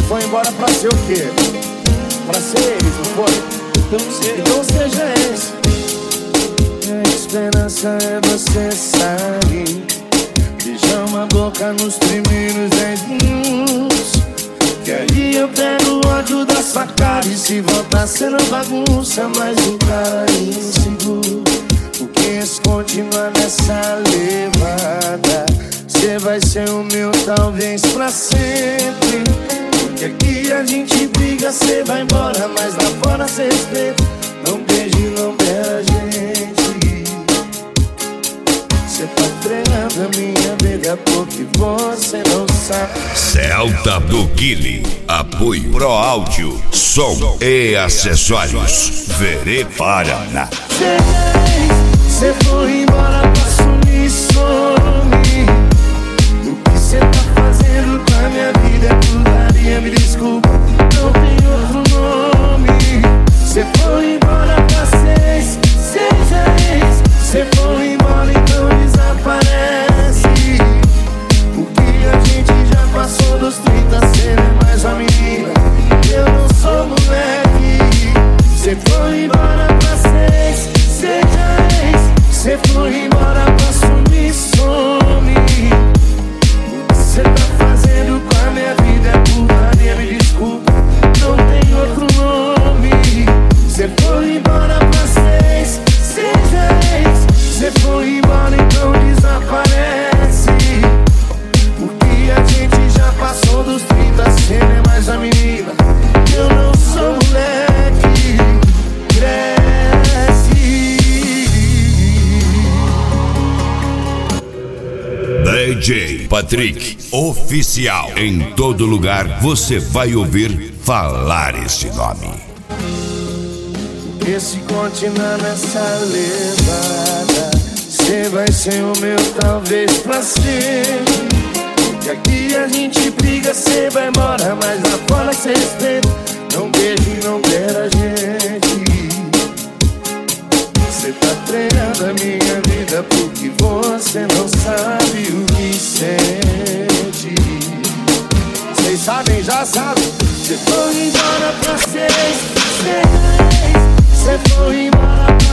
foi embora pra ser o quê? Pra ser ex, não foi? Então seja esse. A esperança é você sair, beijar uma boca nos primeiros 10 minutos, que aí eu pego o ódio da sua cara. E se voltar sendo bagunça, mais um cara inseguro. Porque se continuar nessa levada, cê vai ser o meu talvez pra sempre. Porque aqui a gente briga, cê vai embora, mas lá fora cê respeita. Não beije, não beija a gente. Cê tá treinando a minha vida porque você não sabe. Celta do Guile, apoio Pro Áudio, som e acessórios, Verê Paraná. Cê foi embora pra sumir, some. O que cê tá fazendo com a minha vida é putaria, me desculpa, não tem outro nome. Cê foi embora pra seja ex. Cê foi embora, então desaparece. Porque a gente já passou dos 30, cê não é mais uma menina, eu não sou moleque. Cê foi embora pra seja ex. Cê foi embora pra sumir, some. O que cê tá fazendo com a minha vida é putaria, me desculpa, não tem outro nome. Cê foi embora pra seja ex. Cê foi embora, então desaparece. Porque a gente já passou dos 30, cê não é mais a menina, eu não sou moleque. Cresce. DJ Patrick Oficial. Em todo lugar você vai ouvir falar esse nome. Porque se continuar nessa levada, cê vai ser o meu talvez pra sempre. Porque aqui a gente briga, cê vai embora, mas lá fora cê respeita. Não beije, não beija a gente. Cê tá treinando a minha vida porque você não sabe o que sente. Vocês sabem, já sabem. Cê foi embora pra seja ex. Cê foi embora pra